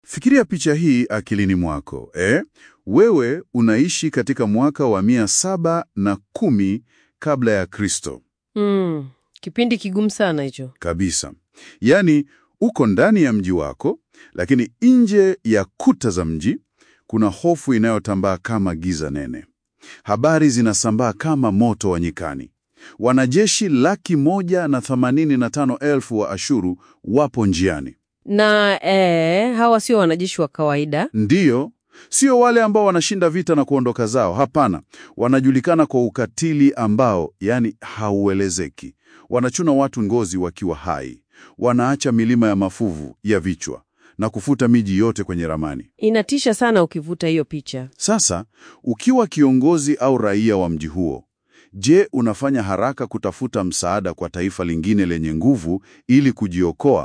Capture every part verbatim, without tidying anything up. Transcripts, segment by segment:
Fikiria picha hii akilini mwako, eh? Wewe unaishi katika mwaka wa mia saba na kumi kabla ya Kristo. Mm, kipindi kigumu sana hicho. Kabisa. Yaani, uko ndani ya mji wako, lakini nje ya kuta za mji kuna hofu inayotambaa kama giza nene. Habari zinasambaa kama moto wa nyikani. Wanajeshi laki moja na themanini na tano elfu wa Ashuru wapo njiani. Na eh, hawa sio wanajeshi wa kawaida. Ndiyo, sio wale ambao wanashinda vita na kuondoka zao. Hapana, wanajulikana kwa ukatili ambao, yani, hauelezeki. Wanachuna watu ngozi wakiwa hai. Wanaacha milima ya mafuvu ya vichwa na kufuta miji yote kwenye ramani. Inatisha sana ukivuta hiyo picha. Sasa, ukiwa kiongozi au raia wa mji huo, je, unafanya haraka kutafuta msaada kwa taifa lingine lenye nguvu ili kujiokoa?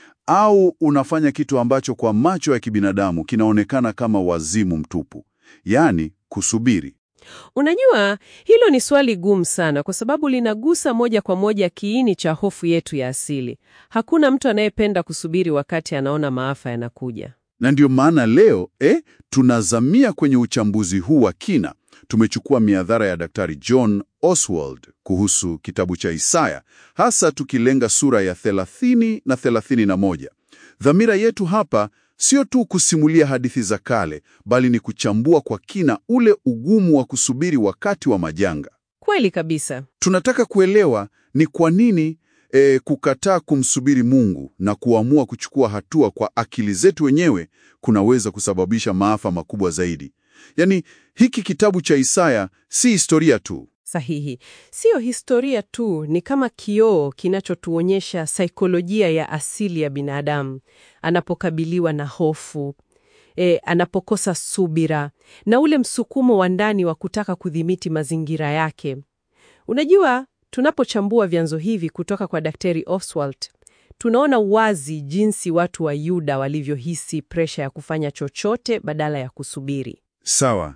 Au unafanya kitu ambacho kwa macho ya kibinadamu kinaonekana kama wazimu mtupu, yaani kusubiri? Unajua, hilo ni swali gumu sana kwa sababu linagusa moja kwa moja kiini cha hofu yetu ya asili. Hakuna mtu anayependa kusubiri wakati anaona maafa yanakuja. Na ndio maana leo eh, tunazamia kwenye uchambuzi huu wa kina. Tumechukua miadhara ya Daktari John Oswald kuhusu kitabu cha Isaya, hasa tukilenga sura ya thelathini na thelathini na moja. Dhamira yetu hapa sio tu kusimulia hadithi za kale, bali ni kuchambua kwa kina ule ugumu wa kusubiri wakati wa majanga. Kweli kabisa. Tunataka kuelewa ni kwa nini e, kukataa kumsubiri Mungu na kuamua kuchukua hatua kwa akili zetu wenyewe kunaweza kusababisha maafa makubwa zaidi. Yaani, hiki kitabu cha Isaya si historia tu. Sahihi. Sio historia tu, ni kama kioo kinachotuonyesha saikolojia ya asili ya binadamu anapokabiliwa na hofu, e, anapokosa subira na ule msukumo wa ndani wa kutaka kudhibiti mazingira yake. Unajua, tunapochambua vyanzo hivi kutoka kwa Daktari Oswald, tunaona wazi jinsi watu wa Yuda walivyohisi presha ya kufanya chochote badala ya kusubiri. Sawa,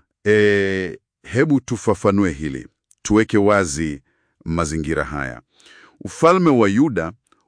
e, hebu tufafanue hili. Tuweke wazi mazingira haya. Ufalme wa Yuda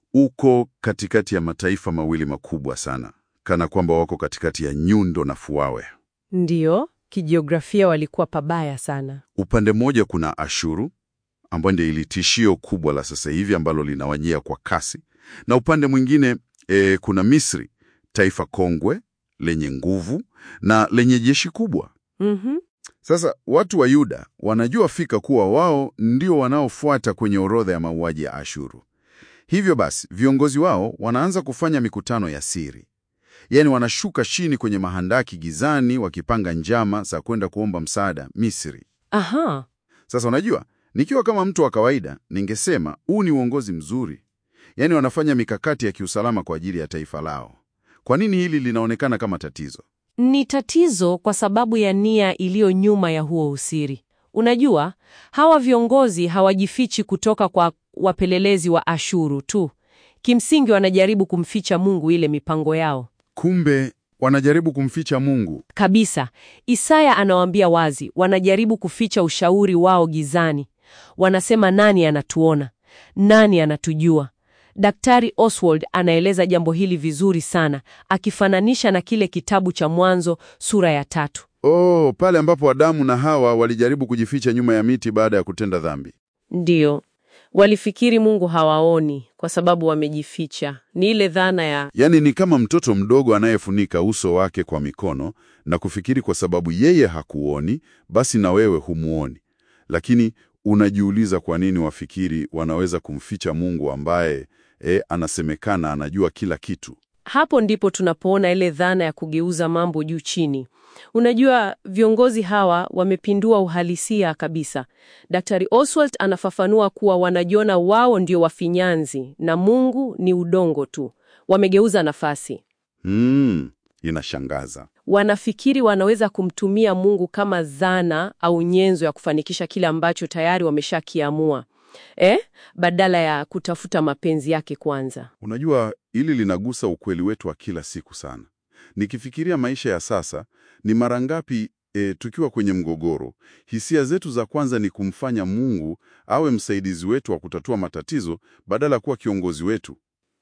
uko katikati ya mataifa mawili makubwa sana, kana kwamba wako katikati ya nyundo na fuawe. Ndiyo, kijiografia walikuwa pabaya sana. Upande mmoja kuna Ashuru, ambayo ndio ili tishio kubwa la sasa hivi ambalo linawajia kwa kasi, na upande mwingine e, kuna Misri, taifa kongwe lenye nguvu na lenye jeshi kubwa. Mhm. Sasa watu wa Yuda wanajua fika kuwa wao ndio wanaofuata kwenye orodha ya mauaji ya Ashuru. Hivyo basi, viongozi wao wanaanza kufanya mikutano ya siri. Yaani wanashuka chini kwenye mahandaki gizani wakipanga njama za kwenda kuomba msaada Misri. Aha. Sasa unajua, nikiwa kama mtu wa kawaida, ningesema huu ni uongozi mzuri. Yaani wanafanya mikakati ya kiusalama kwa ajili ya taifa lao. Kwa nini hili linaonekana kama tatizo? Ni tatizo kwa sababu ya nia iliyo nyuma ya huo usiri. Unajua, hawa viongozi hawajifichi kutoka kwa wapelelezi wa Ashuru tu. Kimsingi wanajaribu kumficha Mungu ile mipango yao. Kumbe wanajaribu kumficha Mungu. Kabisa. Isaya anawaambia wazi, wanajaribu kuficha ushauri wao gizani. Wanasema nani anatuona? Nani anatujua? Daktari Oswald anaeleza jambo hili vizuri sana, akifananisha na kile kitabu cha Mwanzo sura ya tatu. Oh, pale ambapo Adamu na Hawa walijaribu kujificha nyuma ya miti baada ya kutenda dhambi. Ndiyo. Walifikiri Mungu hawaoni kwa sababu wamejificha. Ni ile dhana ya... Yaani ni kama mtoto mdogo anayefunika uso wake kwa mikono na kufikiri kwa sababu yeye hakuoni, basi na wewe humuoni. Lakini unajiuliza kwa nini wafikiri wanaweza kumficha Mungu ambaye e, anasemekana anajua kila kitu. Hapo ndipo tunapoona ile dhana ya kugeuza mambo juu chini. Unajua, viongozi hawa wamepindua uhalisia kabisa. Daktari Oswald anafafanua kuwa wanajiona wao ndio wafinyanzi na Mungu ni udongo tu. Wamegeuza nafasi. Hmm, inashangaza. Wanafikiri wanaweza kumtumia Mungu kama zana au nyenzo ya kufanikisha kile ambacho tayari wameshakiamua. Eh, badala ya kutafuta mapenzi yake kwanza. Unajua, hili linagusa ukweli wetu wa kila siku sana. Nikifikiria maisha ya sasa, ni mara ngapi e, tukiwa kwenye mgogoro, hisia zetu za kwanza ni kumfanya Mungu awe msaidizi wetu wa kutatua matatizo badala kuwa kiongozi wetu.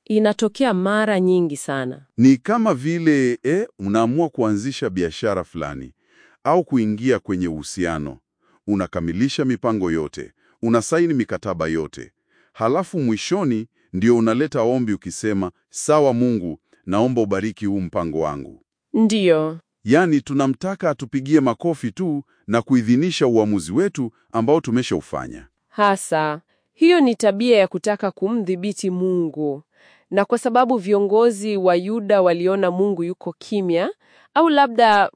Inatokea mara nyingi sana. Ni kama vile eh, unaamua kuanzisha biashara fulani au kuingia kwenye uhusiano. Unakamilisha mipango yote, unasaini mikataba yote, halafu mwishoni ndio unaleta ombi ukisema, sawa Mungu, naomba ubariki huu mpango wangu. Ndiyo. Yaani tunamtaka atupigie makofi tu na kuidhinisha uamuzi wetu ambao tumeshaufanya. Hasa, hiyo ni tabia ya kutaka kumdhibiti Mungu. Na kwa sababu viongozi wa Yuda waliona Mungu yuko kimya, au labda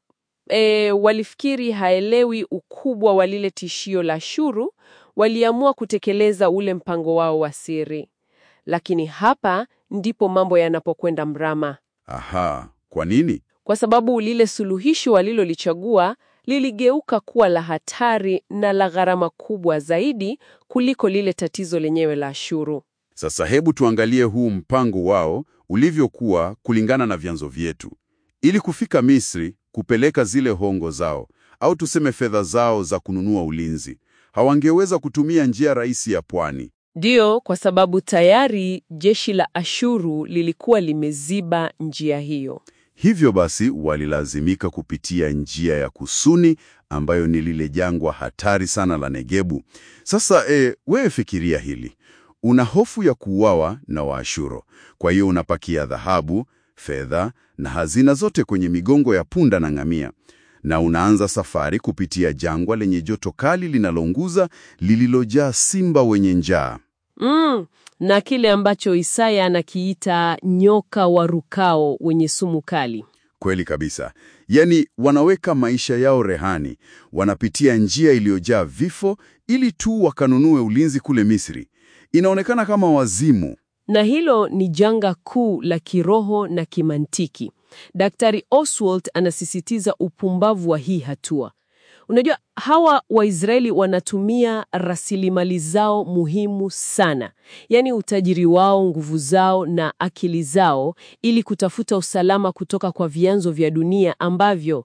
e, walifikiri haelewi ukubwa wa lile tishio la Ashuru, waliamua kutekeleza ule mpango wao wa siri. Lakini hapa ndipo mambo yanapokwenda mrama. Aha, kwa nini? Kwa sababu lile suluhisho walilolichagua liligeuka kuwa la hatari na la gharama kubwa zaidi kuliko lile tatizo lenyewe la Ashuru. Sasa hebu tuangalie huu mpango wao ulivyokuwa kulingana na vyanzo vyetu. Ili kufika Misri kupeleka zile hongo zao, au tuseme fedha zao za kununua ulinzi, hawangeweza kutumia njia rahisi ya pwani. Ndiyo, kwa sababu tayari jeshi la Ashuru lilikuwa limeziba njia hiyo. Hivyo basi walilazimika kupitia njia ya kusuni ambayo ni lile jangwa hatari sana la Negebu. Sasa e, wewe fikiria hili. Una hofu ya kuuawa na Waashuru. Kwa hiyo unapakia dhahabu, fedha na hazina zote kwenye migongo ya punda na ngamia. Na unaanza safari kupitia jangwa lenye joto kali linalounguza lililojaa simba wenye njaa. Mm, na kile ambacho Isaya anakiita nyoka warukao wenye sumu kali. Kweli kabisa. Yaani wanaweka maisha yao rehani, wanapitia njia iliyojaa vifo ili tu wakanunue ulinzi kule Misri. Inaonekana kama wazimu. Na hilo ni janga kuu la kiroho na kimantiki. Daktari Oswald anasisitiza upumbavu wa hii hatua. Unajua, hawa Waisraeli wanatumia rasilimali zao muhimu sana, yaani utajiri wao, nguvu zao na akili zao, ili kutafuta usalama kutoka kwa vyanzo vya dunia ambavyo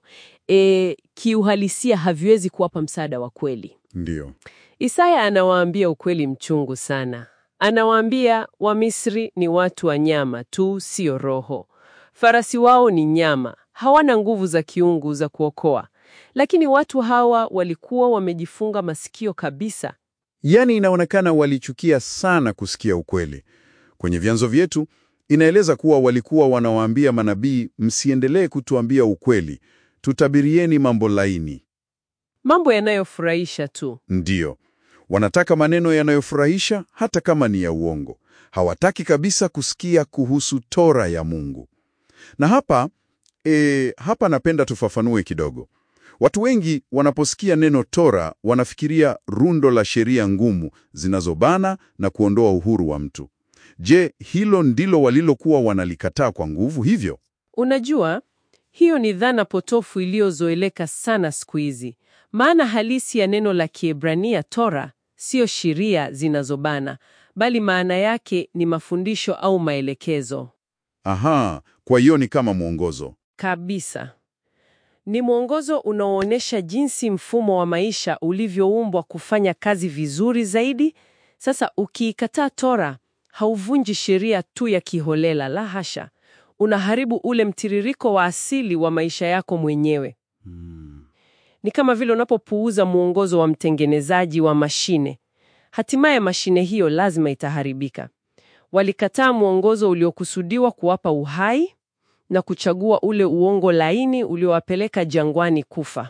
e, kiuhalisia haviwezi kuwapa msaada wa kweli. Ndiyo. Isaya anawaambia ukweli mchungu sana. Anawaambia Wamisri ni watu wa nyama tu, sio roho. Farasi wao ni nyama, hawana nguvu za kiungu za kuokoa. Lakini watu hawa walikuwa wamejifunga masikio kabisa. Yaani inaonekana walichukia sana kusikia ukweli. Kwenye vyanzo vyetu inaeleza kuwa walikuwa wanawaambia manabii, msiendelee kutuambia ukweli, tutabirieni mambo laini. Mambo yanayofurahisha tu. Ndiyo. Wanataka maneno yanayofurahisha hata kama ni ya uongo. Hawataki kabisa kusikia kuhusu Tora ya Mungu. Na hapa, e, hapa napenda tufafanue kidogo. Watu wengi wanaposikia neno Tora wanafikiria rundo la sheria ngumu zinazobana na kuondoa uhuru wa mtu. Je, hilo ndilo walilokuwa wanalikataa kwa nguvu hivyo? Unajua, hiyo ni dhana potofu iliyozoeleka sana siku hizi. Maana halisi ya neno la Kiebrania Tora sio sheria zinazobana, bali maana yake ni mafundisho au maelekezo. Aha, kwa hiyo ni kama mwongozo. Kabisa. Ni mwongozo unaoonyesha jinsi mfumo wa maisha ulivyoumbwa kufanya kazi vizuri zaidi. Sasa ukiikataa Tora, hauvunji sheria tu ya kiholela, la hasha. Unaharibu ule mtiririko wa asili wa maisha yako mwenyewe. Hmm. Ni kama vile unapopuuza mwongozo wa mtengenezaji wa mashine. Hatimaye mashine hiyo lazima itaharibika. Walikataa mwongozo uliokusudiwa kuwapa uhai na kuchagua ule uongo laini uliowapeleka jangwani kufa.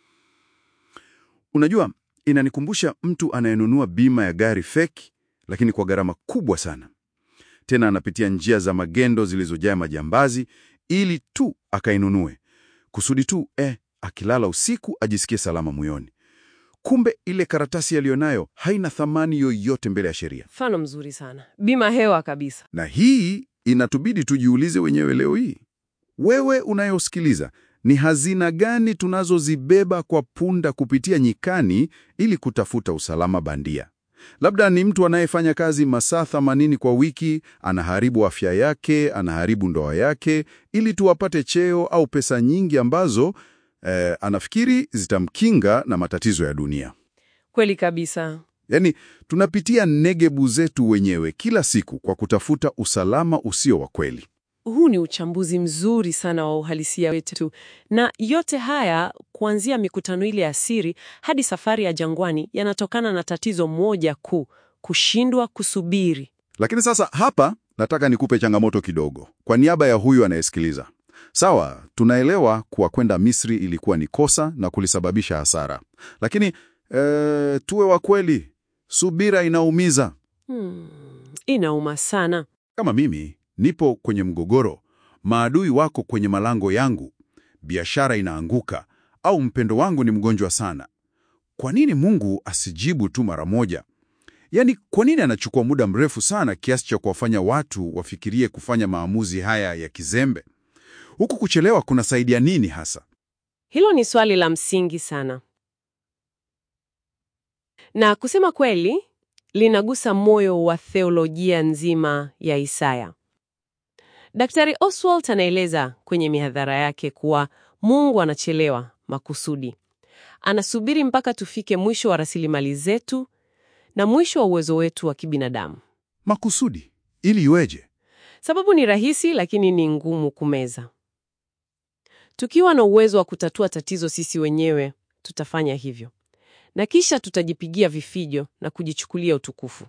Unajua, inanikumbusha mtu anayenunua bima ya gari feki, lakini kwa gharama kubwa sana. Tena anapitia njia za magendo zilizojaa majambazi ili tu akainunue. Kusudi tu eh, akilala usiku ajisikie salama moyoni. Kumbe ile karatasi aliyonayo haina thamani yoyote mbele ya sheria. Mfano mzuri sana. Bima hewa kabisa. Na hii inatubidi tujiulize wenyewe leo hii. Wewe unayosikiliza, ni hazina gani tunazozibeba kwa punda kupitia nyikani ili kutafuta usalama bandia? Labda ni mtu anayefanya kazi masaa themanini kwa wiki, anaharibu afya yake, anaharibu ndoa yake, ili tu apate cheo au pesa nyingi ambazo eh, anafikiri zitamkinga na matatizo ya dunia. Kweli kabisa. Yaani, tunapitia negebu zetu wenyewe kila siku kwa kutafuta usalama usio wa kweli. Huu ni uchambuzi mzuri sana wa uhalisia wetu, na yote haya kuanzia mikutano ile ya siri hadi safari ya jangwani yanatokana na tatizo moja kuu: kushindwa kusubiri. Lakini sasa hapa nataka nikupe changamoto kidogo kwa niaba ya huyu anayesikiliza. Sawa, tunaelewa kuwa kwenda Misri ilikuwa ni kosa na kulisababisha hasara. Lakini ee, tuwe wa kweli, subira inaumiza. Hmm, inauma sana. Kama mimi nipo kwenye mgogoro, maadui wako kwenye malango yangu, biashara inaanguka, au mpendo wangu ni mgonjwa sana, kwa nini Mungu asijibu tu mara moja? Yaani, kwa nini anachukua muda mrefu sana kiasi cha kuwafanya watu wafikirie kufanya maamuzi haya ya kizembe? Huku kuchelewa kunasaidia nini hasa? Hilo ni swali la msingi sana, na kusema kweli linagusa moyo wa theolojia nzima ya Isaya. Daktari Oswald anaeleza kwenye mihadhara yake kuwa Mungu anachelewa makusudi. Anasubiri mpaka tufike mwisho wa rasilimali zetu na mwisho wa uwezo wetu wa kibinadamu. Makusudi? Ili iweje? Sababu ni rahisi, lakini ni ngumu kumeza. Tukiwa na uwezo wa kutatua tatizo sisi wenyewe, tutafanya hivyo, na kisha tutajipigia vifijo na kujichukulia utukufu.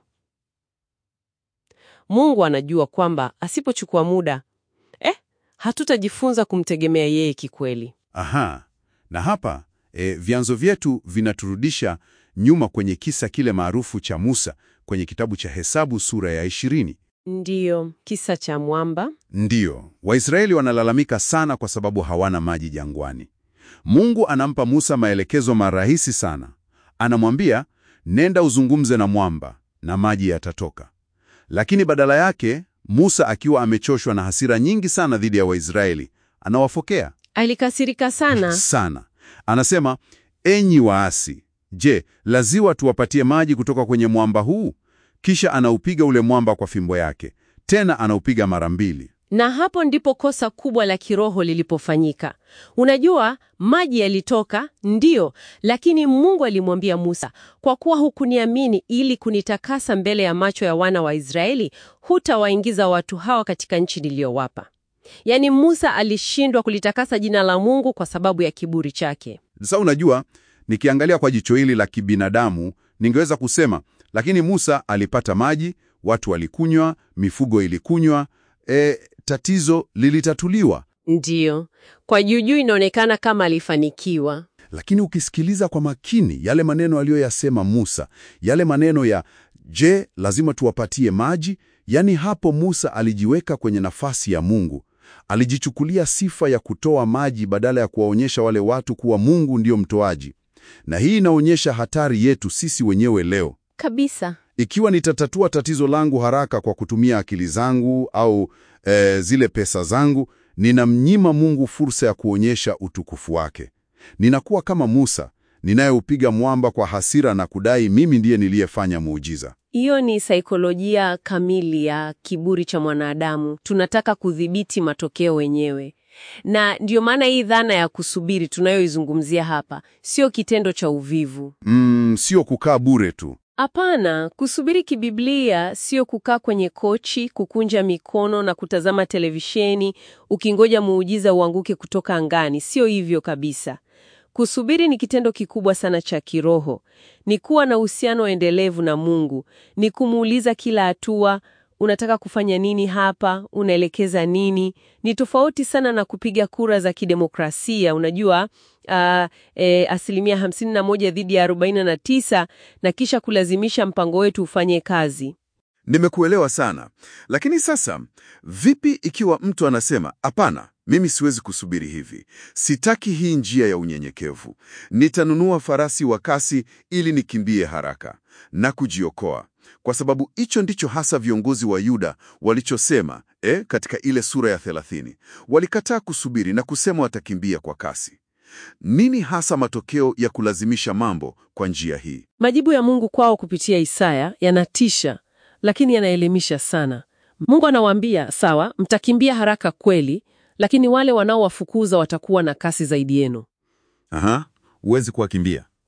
Mungu anajua kwamba asipochukua muda, eh, hatutajifunza kumtegemea yeye kikweli. Aha, na hapa e, vyanzo vyetu vinaturudisha nyuma kwenye kisa kile maarufu cha Musa kwenye kitabu cha Hesabu sura ya ishirini. Ndiyo, kisa cha mwamba. Ndiyo, Waisraeli wanalalamika sana kwa sababu hawana maji jangwani. Mungu anampa Musa maelekezo marahisi sana. Anamwambia, nenda uzungumze na mwamba na maji yatatoka. Lakini badala yake, Musa akiwa amechoshwa na hasira nyingi sana dhidi ya Waisraeli, anawafokea. Alikasirika sana. Sana. Anasema, enyi waasi, je, lazima tuwapatie maji kutoka kwenye mwamba huu? Kisha anaupiga ule mwamba kwa fimbo yake. Tena anaupiga mara mbili. Na hapo ndipo kosa kubwa la kiroho lilipofanyika. Unajua, maji yalitoka, ndiyo, lakini Mungu alimwambia Musa, kwa kuwa hukuniamini ili kunitakasa mbele ya macho ya wana wa Israeli, hutawaingiza watu hawa katika nchi niliyowapa. Yaani Musa alishindwa kulitakasa jina la Mungu kwa sababu ya kiburi chake. Sasa unajua, nikiangalia kwa jicho hili la kibinadamu, ningeweza kusema, lakini Musa alipata maji, watu walikunywa, mifugo ilikunywa, e, tatizo lilitatuliwa. Ndiyo, kwa juujuu inaonekana kama alifanikiwa. Lakini ukisikiliza kwa makini yale maneno aliyoyasema Musa, yale maneno ya, je, lazima tuwapatie maji? Yaani hapo Musa alijiweka kwenye nafasi ya Mungu. Alijichukulia sifa ya kutoa maji badala ya kuwaonyesha wale watu kuwa Mungu ndiyo mtoaji. Na hii inaonyesha hatari yetu sisi wenyewe leo. Kabisa. Ikiwa nitatatua tatizo langu haraka kwa kutumia akili zangu au e, zile pesa zangu, ninamnyima Mungu fursa ya kuonyesha utukufu wake. Ninakuwa kama Musa, ninayeupiga mwamba kwa hasira na kudai mimi ndiye niliyefanya muujiza. Hiyo ni saikolojia kamili ya kiburi cha mwanadamu. Tunataka kudhibiti matokeo wenyewe. Na ndiyo maana hii dhana ya kusubiri tunayoizungumzia hapa sio kitendo cha uvivu. Mm, sio kukaa bure tu. Hapana, kusubiri kibiblia sio kukaa kwenye kochi, kukunja mikono na kutazama televisheni ukingoja muujiza uanguke kutoka angani. Sio hivyo kabisa. Kusubiri ni kitendo kikubwa sana cha kiroho. Ni kuwa na uhusiano endelevu na Mungu. Ni kumuuliza kila hatua, unataka kufanya nini hapa? Unaelekeza nini? Ni tofauti sana na kupiga kura za kidemokrasia. Unajua, uh, e, asilimia hamsini na moja dhidi ya arobaini na tisa na kisha kulazimisha mpango wetu ufanye kazi. Nimekuelewa sana. Lakini sasa, vipi ikiwa mtu anasema, hapana, mimi siwezi kusubiri hivi. Sitaki hii njia ya unyenyekevu. Nitanunua farasi wa kasi ili nikimbie haraka na kujiokoa. Kwa sababu hicho ndicho hasa viongozi wa Yuda walichosema, eh, katika ile sura ya thelathini. Walikataa kusubiri na kusema watakimbia kwa kasi. Nini hasa matokeo ya kulazimisha mambo kwa njia hii? Majibu ya Mungu kwao kupitia Isaya yanatisha, lakini yanaelimisha sana. Mungu anawaambia, sawa, mtakimbia haraka kweli, lakini wale wanaowafukuza watakuwa na kasi zaidi yenu. Aha, huwezi kuwakimbia.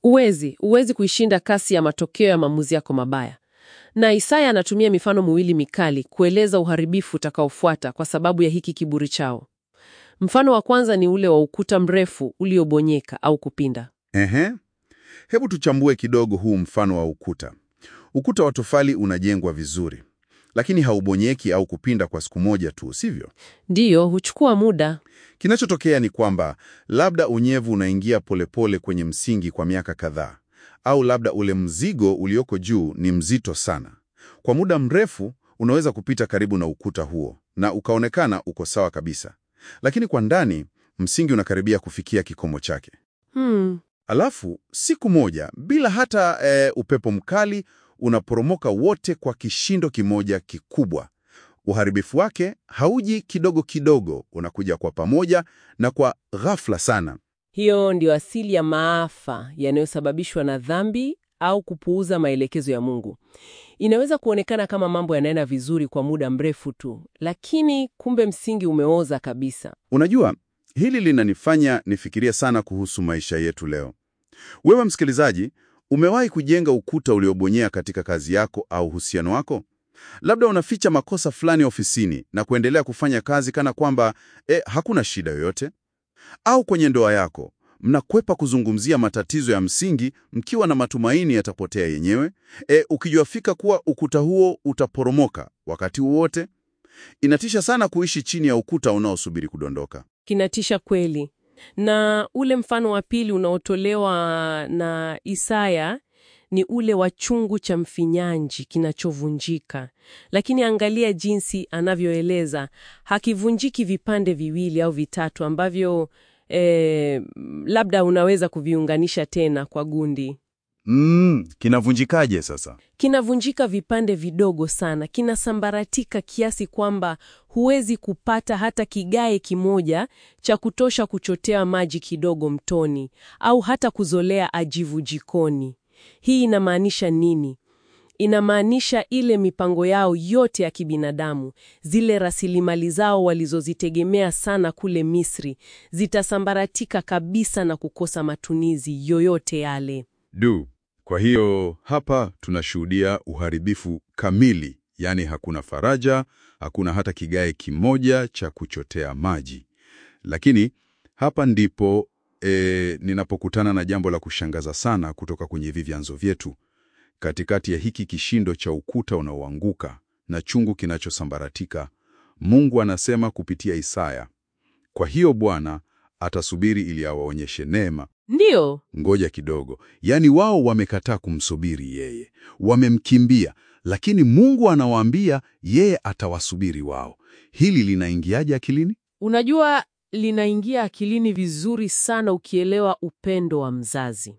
Uwezi, uwezi kuishinda kasi ya matokeo ya maamuzi yako mabaya. Na Isaya anatumia mifano miwili mikali kueleza uharibifu utakaofuata kwa sababu ya hiki kiburi chao. Mfano wa kwanza ni ule wa ukuta mrefu uliobonyeka au kupinda. Ehe. Hebu tuchambue kidogo huu mfano wa ukuta. Ukuta wa tofali unajengwa vizuri, lakini haubonyeki au kupinda kwa siku moja tu, sivyo? Ndiyo, huchukua muda. Kinachotokea ni kwamba labda unyevu unaingia polepole kwenye msingi kwa miaka kadhaa, au labda ule mzigo ulioko juu ni mzito sana. Kwa muda mrefu unaweza kupita karibu na ukuta huo na ukaonekana uko sawa kabisa, lakini kwa ndani msingi unakaribia kufikia kikomo chake. Hmm. Alafu siku moja bila hata e, upepo mkali unaporomoka wote kwa kishindo kimoja kikubwa. Uharibifu wake hauji kidogo kidogo, unakuja kwa pamoja na kwa ghafla sana. Hiyo ndio asili ya maafa yanayosababishwa na dhambi au kupuuza maelekezo ya Mungu. Inaweza kuonekana kama mambo yanaenda vizuri kwa muda mrefu tu, lakini kumbe msingi umeoza kabisa. Unajua, hili linanifanya nifikirie sana kuhusu maisha yetu leo. Wewe msikilizaji, umewahi kujenga ukuta uliobonyea katika kazi yako au uhusiano wako? Labda unaficha makosa fulani ofisini na kuendelea kufanya kazi kana kwamba eh, hakuna shida yoyote. Au kwenye ndoa yako, mnakwepa kuzungumzia matatizo ya msingi mkiwa na matumaini yatapotea yenyewe, eh, ukijua fika kuwa ukuta huo utaporomoka wakati wowote. Inatisha sana kuishi chini ya ukuta unaosubiri kudondoka. Kinatisha kweli. Na ule mfano wa pili unaotolewa na Isaya ni ule wa chungu cha mfinyanzi kinachovunjika. Lakini angalia jinsi anavyoeleza, hakivunjiki vipande viwili au vitatu ambavyo eh, labda unaweza kuviunganisha tena kwa gundi. Mm, kinavunjikaje sasa? Kinavunjika vipande vidogo sana, kinasambaratika kiasi kwamba huwezi kupata hata kigae kimoja cha kutosha kuchotea maji kidogo mtoni au hata kuzolea ajivu jikoni. Hii inamaanisha nini? Inamaanisha ile mipango yao yote ya kibinadamu, zile rasilimali zao walizozitegemea sana kule Misri, zitasambaratika kabisa na kukosa matumizi yoyote yale. Du, kwa hiyo hapa tunashuhudia uharibifu kamili, yani hakuna faraja, hakuna hata kigae kimoja cha kuchotea maji. Lakini hapa ndipo e, ninapokutana na jambo la kushangaza sana kutoka kwenye hivi vyanzo vyetu. Katikati ya hiki kishindo cha ukuta unaoanguka na chungu kinachosambaratika, Mungu anasema kupitia Isaya, kwa hiyo Bwana atasubiri ili awaonyeshe neema. Ndiyo. Ngoja kidogo, yaani wao wamekataa kumsubiri yeye, wamemkimbia, lakini Mungu anawaambia yeye atawasubiri wao. Hili linaingiaje akilini? Unajua, linaingia akilini vizuri sana ukielewa upendo wa mzazi.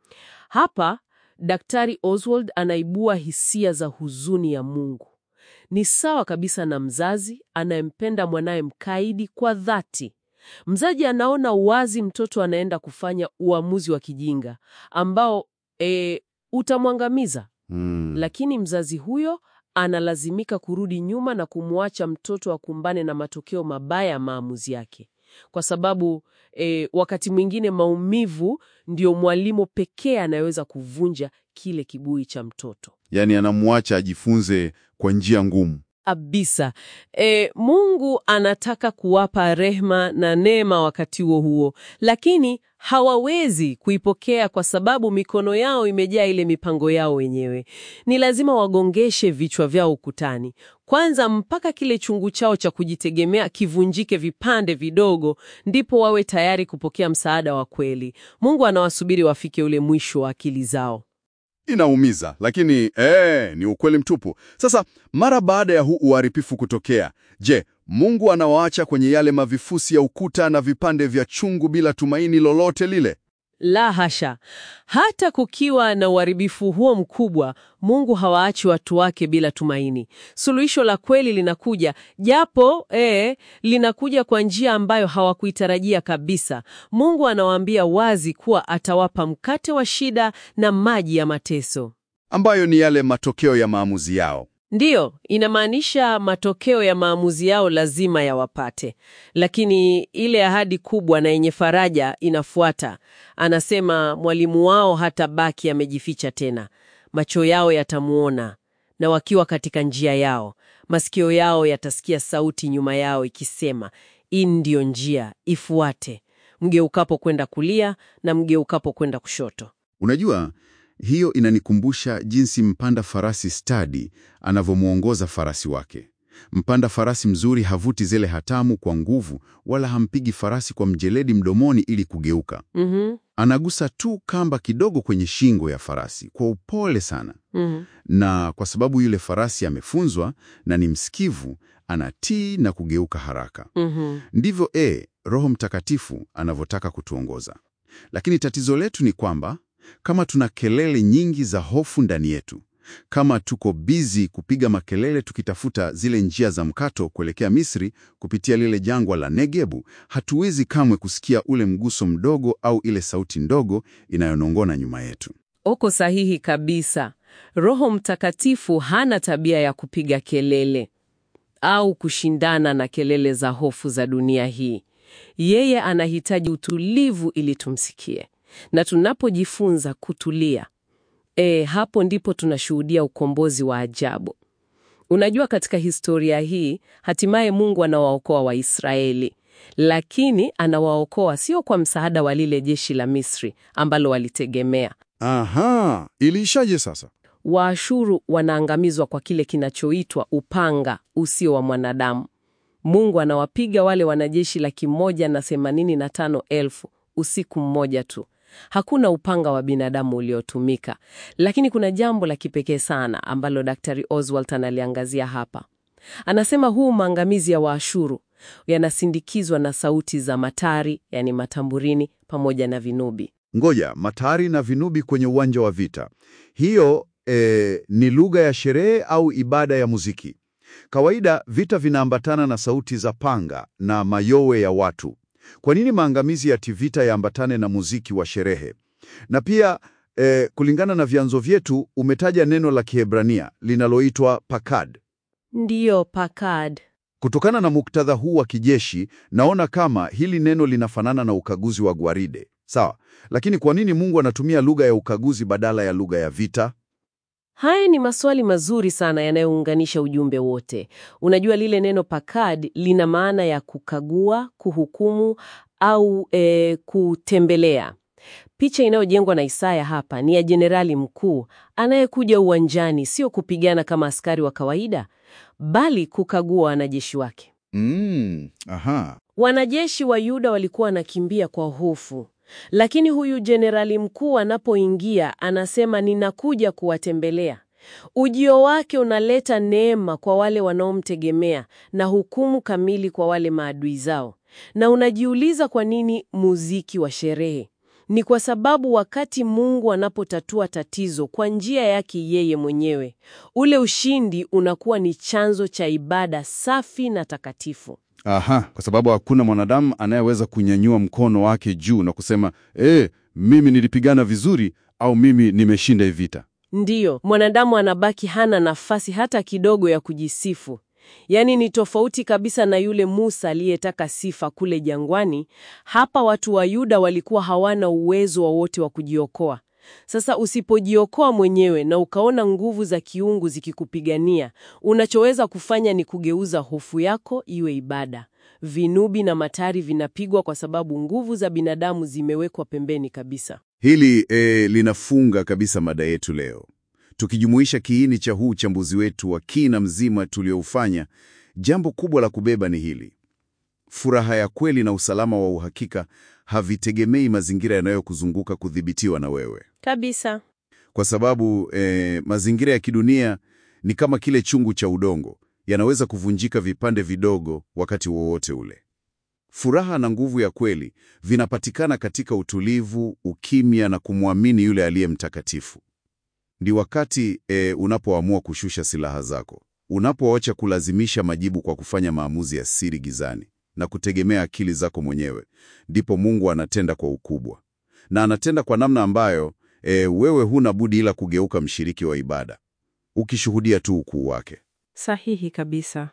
Hapa Daktari Oswald anaibua hisia za huzuni ya Mungu. Ni sawa kabisa na mzazi anayempenda mwanaye mkaidi kwa dhati. Mzazi anaona wazi mtoto anaenda kufanya uamuzi wa kijinga ambao e, utamwangamiza. Hmm. Lakini mzazi huyo analazimika kurudi nyuma na kumwacha mtoto akumbane na matokeo mabaya ya maamuzi yake. Kwa sababu e, wakati mwingine maumivu ndio mwalimu pekee anayeweza kuvunja kile kiburi cha mtoto. Yaani anamwacha ajifunze kwa njia ngumu. Abisa. E, Mungu anataka kuwapa rehema na neema wakati huo huo, lakini hawawezi kuipokea kwa sababu mikono yao imejaa ile mipango yao wenyewe. Ni lazima wagongeshe vichwa vyao ukutani kwanza mpaka kile chungu chao cha kujitegemea kivunjike vipande vidogo, ndipo wawe tayari kupokea msaada wa kweli. Mungu anawasubiri wafike ule mwisho wa akili zao. Inaumiza, lakini eh, ni ukweli mtupu. Sasa mara baada ya huu uharibifu kutokea, je, Mungu anawaacha kwenye yale mavifusi ya ukuta na vipande vya chungu bila tumaini lolote lile? La hasha. Hata kukiwa na uharibifu huo mkubwa, Mungu hawaachi watu wake bila tumaini. Suluhisho la kweli linakuja, japo eh, linakuja kwa njia ambayo hawakuitarajia kabisa. Mungu anawaambia wazi kuwa atawapa mkate wa shida na maji ya mateso, ambayo ni yale matokeo ya maamuzi yao. Ndiyo, inamaanisha matokeo ya maamuzi yao lazima yawapate. Lakini ile ahadi kubwa na yenye faraja inafuata. Anasema mwalimu wao hatabaki amejificha tena. Macho yao yatamuona, na wakiwa katika njia yao, masikio yao yatasikia sauti nyuma yao ikisema, hii ndiyo njia, ifuate, mgeukapo kwenda kulia na mgeukapo kwenda kushoto. Unajua, hiyo inanikumbusha jinsi mpanda farasi stadi anavyomuongoza farasi wake. Mpanda farasi mzuri havuti zile hatamu kwa nguvu, wala hampigi farasi kwa mjeledi mdomoni ili kugeuka. Mhm. Anagusa tu kamba kidogo kwenye shingo ya farasi kwa upole sana. Mhm. Na kwa sababu yule farasi amefunzwa na ni msikivu, anatii na kugeuka haraka. Mhm. Ndivyo e, Roho Mtakatifu anavyotaka kutuongoza. Lakini tatizo letu ni kwamba kama tuna kelele nyingi za hofu ndani yetu, kama tuko bizi kupiga makelele tukitafuta zile njia za mkato kuelekea Misri kupitia lile jangwa la Negebu, hatuwezi kamwe kusikia ule mguso mdogo au ile sauti ndogo inayonongona nyuma yetu. Uko sahihi kabisa. Roho Mtakatifu hana tabia ya kupiga kelele au kushindana na kelele za hofu za dunia hii. Yeye anahitaji utulivu ili tumsikie. Na tunapojifunza kutulia, e, hapo ndipo tunashuhudia ukombozi wa ajabu. Unajua, katika historia hii, hatimaye Mungu anawaokoa Waisraeli. Lakini anawaokoa sio kwa msaada wa lile jeshi la Misri ambalo walitegemea. Aha, iliishaje sasa? Waashuru wanaangamizwa kwa kile kinachoitwa upanga usio wa mwanadamu. Mungu anawapiga wale wanajeshi laki moja na themanini na tano elfu usiku mmoja tu. Hakuna upanga wa binadamu uliotumika. Lakini kuna jambo la kipekee sana ambalo Daktari Oswald analiangazia hapa. Anasema huu maangamizi ya Waashuru yanasindikizwa na sauti za matari, yani matamburini, pamoja na vinubi. Ngoja, matari na vinubi kwenye uwanja wa vita. Hiyo e, ni lugha ya sherehe au ibada ya muziki? Kawaida vita vinaambatana na sauti za panga na mayowe ya watu. Kwa nini maangamizi ya vita yaambatane na muziki wa sherehe? Na pia e, kulingana na vyanzo vyetu umetaja neno la Kiebrania linaloitwa pakad. Ndiyo, pakad. Kutokana na muktadha huu wa kijeshi, naona kama hili neno linafanana na ukaguzi wa gwaride. Sawa, lakini kwa nini Mungu anatumia lugha ya ukaguzi badala ya lugha ya vita? Haya ni maswali mazuri sana yanayounganisha ujumbe wote. Unajua, lile neno pakad lina maana ya kukagua, kuhukumu au e, kutembelea. Picha inayojengwa na Isaya hapa ni ya jenerali mkuu anayekuja uwanjani, sio kupigana kama askari wa kawaida, bali kukagua wanajeshi wake. Mm, aha. Wanajeshi wa Yuda walikuwa wanakimbia kwa hofu. Lakini huyu jenerali mkuu anapoingia anasema, ninakuja kuwatembelea. Ujio wake unaleta neema kwa wale wanaomtegemea na hukumu kamili kwa wale maadui zao. Na unajiuliza kwa nini muziki wa sherehe? Ni kwa sababu wakati Mungu anapotatua tatizo kwa njia yake yeye mwenyewe, ule ushindi unakuwa ni chanzo cha ibada safi na takatifu. Aha, kwa sababu hakuna mwanadamu anayeweza kunyanyua mkono wake juu na kusema, eh, mimi nilipigana vizuri au mimi nimeshinda hii vita. Ndiyo, mwanadamu anabaki hana nafasi hata kidogo ya kujisifu. Yaani ni tofauti kabisa na yule Musa aliyetaka sifa kule jangwani. Hapa watu wa Yuda walikuwa hawana uwezo wowote wa kujiokoa. Sasa usipojiokoa mwenyewe na ukaona nguvu za kiungu zikikupigania, unachoweza kufanya ni kugeuza hofu yako iwe ibada. Vinubi na matari vinapigwa kwa sababu nguvu za binadamu zimewekwa pembeni kabisa. Hili e, linafunga kabisa mada yetu leo. Tukijumuisha kiini cha huu uchambuzi wetu wa kina mzima tulioufanya, jambo kubwa la kubeba ni hili: furaha ya kweli na usalama wa uhakika havitegemei mazingira yanayokuzunguka kudhibitiwa na wewe Kabisa. kwa sababu e, mazingira ya kidunia ni kama kile chungu cha udongo, yanaweza kuvunjika vipande vidogo wakati wowote ule. Furaha na nguvu ya kweli vinapatikana katika utulivu, ukimya na kumwamini yule aliye mtakatifu. Ndi wakati e, unapoamua kushusha silaha zako, unapoacha kulazimisha majibu kwa kufanya maamuzi ya siri gizani na kutegemea akili zako mwenyewe, ndipo Mungu anatenda kwa ukubwa, na anatenda kwa namna ambayo e, wewe huna budi ila kugeuka mshiriki wa ibada. ukishuhudia tu ukuu wake. Sahihi kabisa.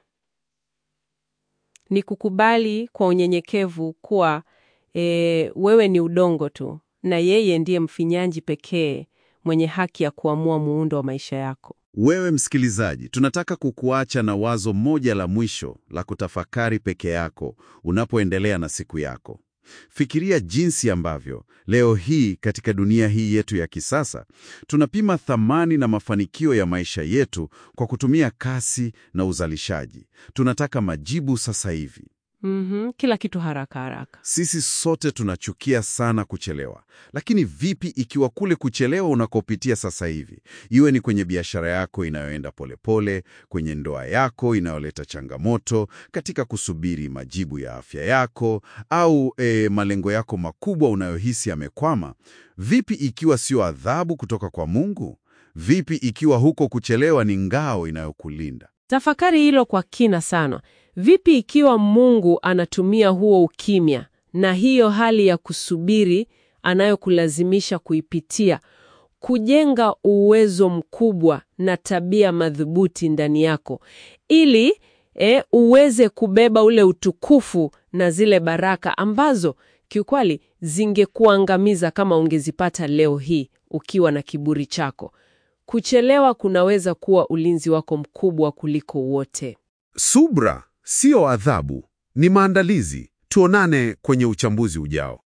Ni kukubali kwa unyenyekevu kuwa e, wewe ni udongo tu na yeye ndiye mfinyanzi pekee mwenye haki ya kuamua muundo wa maisha yako. Wewe msikilizaji, tunataka kukuacha na wazo moja la mwisho la kutafakari peke yako unapoendelea na siku yako. Fikiria jinsi ambavyo leo hii katika dunia hii yetu ya kisasa tunapima thamani na mafanikio ya maisha yetu kwa kutumia kasi na uzalishaji. Tunataka majibu sasa hivi. Mhm, kila kitu haraka haraka. Sisi sote tunachukia sana kuchelewa. Lakini vipi ikiwa kule kuchelewa unakopitia sasa hivi, iwe ni kwenye biashara yako inayoenda polepole, kwenye ndoa yako inayoleta changamoto, katika kusubiri majibu ya afya yako, au e, malengo yako makubwa unayohisi yamekwama? Vipi ikiwa sio adhabu kutoka kwa Mungu? Vipi ikiwa huko kuchelewa ni ngao inayokulinda? Tafakari hilo kwa kina sana. Vipi ikiwa Mungu anatumia huo ukimya na hiyo hali ya kusubiri anayokulazimisha kuipitia kujenga uwezo mkubwa na tabia madhubuti ndani yako ili e, uweze kubeba ule utukufu na zile baraka ambazo kiukweli zingekuangamiza kama ungezipata leo hii ukiwa na kiburi chako. Kuchelewa kunaweza kuwa ulinzi wako mkubwa kuliko wote. Subra sio adhabu, ni maandalizi. Tuonane kwenye uchambuzi ujao.